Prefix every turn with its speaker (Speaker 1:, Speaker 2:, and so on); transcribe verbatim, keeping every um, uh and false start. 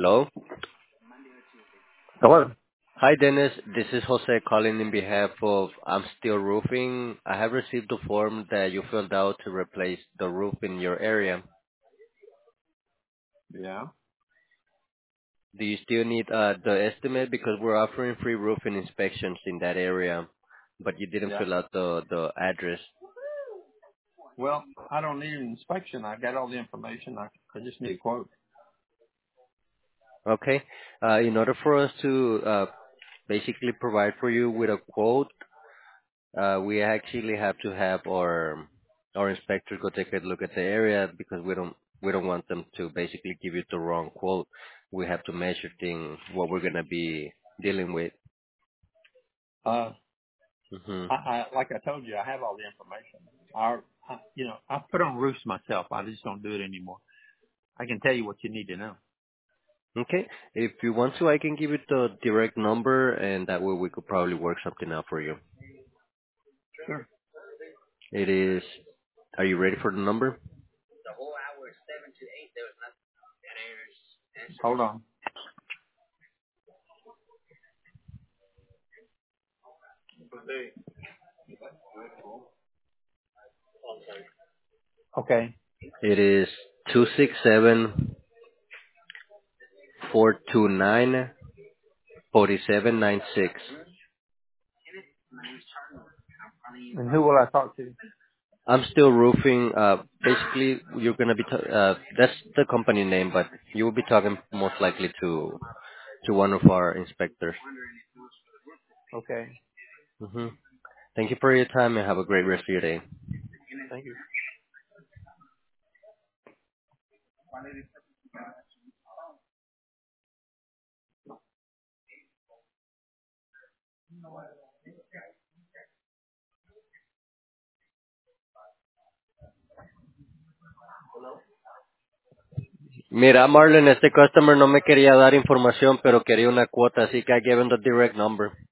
Speaker 1: Hello.
Speaker 2: Hello.
Speaker 1: Hi, Dennis. This is Jose calling in behalf of I'm Still Roofing. I have received the form that you filled out to replace the roof in your area.
Speaker 2: Yeah.
Speaker 1: Do you still need uh, the estimate? Because we're offering free roofing inspections in that area, but you didn't
Speaker 2: Yeah.
Speaker 1: fill out the, the address.
Speaker 2: Well, I don't need an inspection. I got all the information. I, I just need a quote.
Speaker 1: Okay. Uh, in order for us to uh, basically provide for you with a quote, Uh, we actually have to have our our inspector go take a look at the area because we don't we don't want them to basically give you the wrong quote. We have to measure things what we're gonna be dealing with.
Speaker 2: Uh,
Speaker 1: hmm
Speaker 2: I, I, like I told you, I have all the information. I, I, you know, I put on roofs myself. I just don't do it anymore. I can tell you what you need to know.
Speaker 1: Okay. If you want to, I can give you the direct number, and that way we could probably work something out for you.
Speaker 2: Sure.
Speaker 1: It is. Are you ready for the number?
Speaker 2: Hold on. Okay.
Speaker 1: It is two six seven four two nine forty seven nine six.
Speaker 2: And who will I talk to?
Speaker 1: I'm still roofing. Uh, basically, you're gonna be. T- uh, that's the company name, but you will be talking most likely to to one of our inspectors.
Speaker 2: Okay.
Speaker 1: hmm Thank you for your time and have a great rest of your day.
Speaker 2: Thank you.
Speaker 1: Mira, Marlon, este customer no me quería dar información, pero quería una cuota, así que I gave him the direct number.